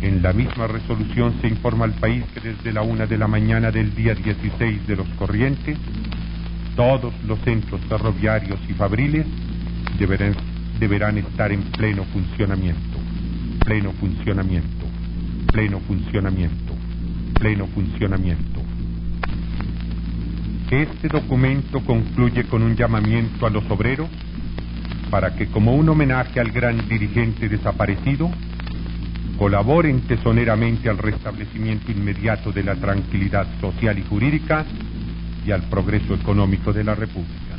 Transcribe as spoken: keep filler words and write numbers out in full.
En la misma resolución se informa al país que desde la una de la mañana del día dieciséis de los corrientes, todos los centros ferroviarios y fabriles deberán, deberán estar en pleno funcionamiento, pleno funcionamiento, pleno funcionamiento, pleno funcionamiento. Este documento concluye con un llamamiento a los obreros para que, como un homenaje al gran dirigente desaparecido, colaboren tesoneramente al restablecimiento inmediato de la tranquilidad social y jurídica y al progreso económico de la República.